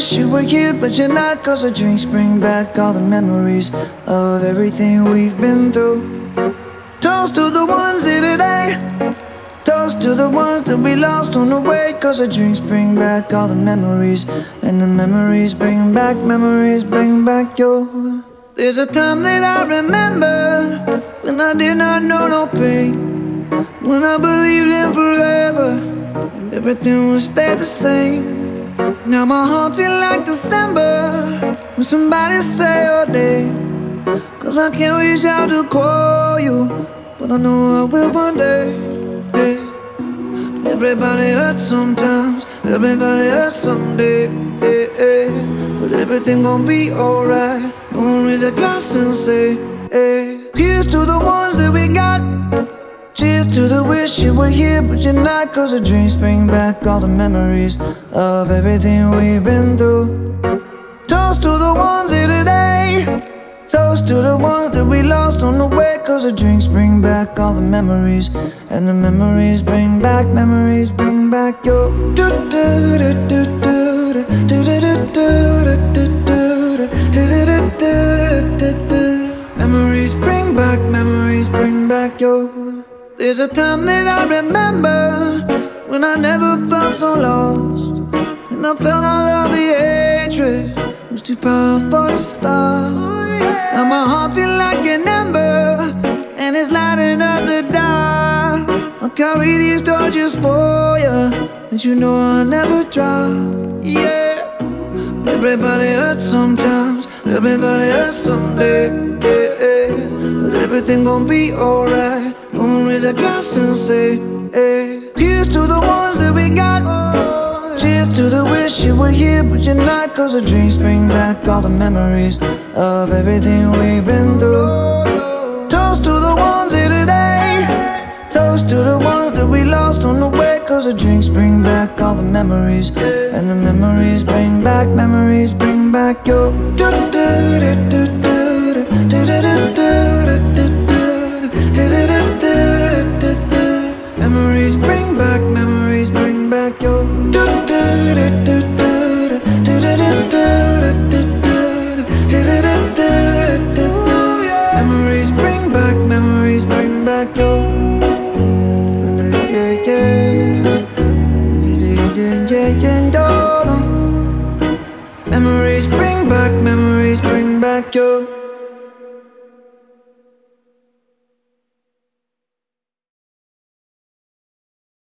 wish you were here, but you're not. Cause the drinks bring back all the memories of everything we've been through. Toast to the ones here today. Toast to the ones that we lost on the way. Cause the drinks bring back all the memories, and the memories bring back your. There's a time that I remember when I did not know no pain, when I believed in forever and everything would stay the same. Now my heart feel like December when somebody say your name. Cause I can't reach out to call you, but I know I will one day. Hey. Everybody hurts sometimes, everybody hurts someday. Hey, hey. But everything gon' be alright. Gonna raise a glass and say, hey. Here's to the ones that we got. Cheers to the wish you were here, but you're not. Cause the drinks bring back all the memories of everything we've been through. Toast to the ones here today. Toast to the ones that we lost on the way. Cause the drinks bring back all the memories, and the memories bring back your. Memories bring back your. There's a time that I remember when I never felt so lost, and I felt all of the hatred was too powerful to stop. Now my heart feel like an ember, and it's lighting up the dark. I'll carry these torches for you, and you know I'll never drop. Yeah. Everybody hurts sometimes, everybody hurts someday. Yeah, yeah. But everything gon' be alright. Gonna raise a glass and say, hey. Here's to the ones that we got. Cheers to the wish you were here, but you're not. Cause the drinks bring back all the memories of everything we've been through. Toast to the ones here today. Toast to the ones that we lost on the way. Cause the drinks bring back all the memories, and the memories bring back your. Memories bring back your. Memories bring back your. Memories bring back your.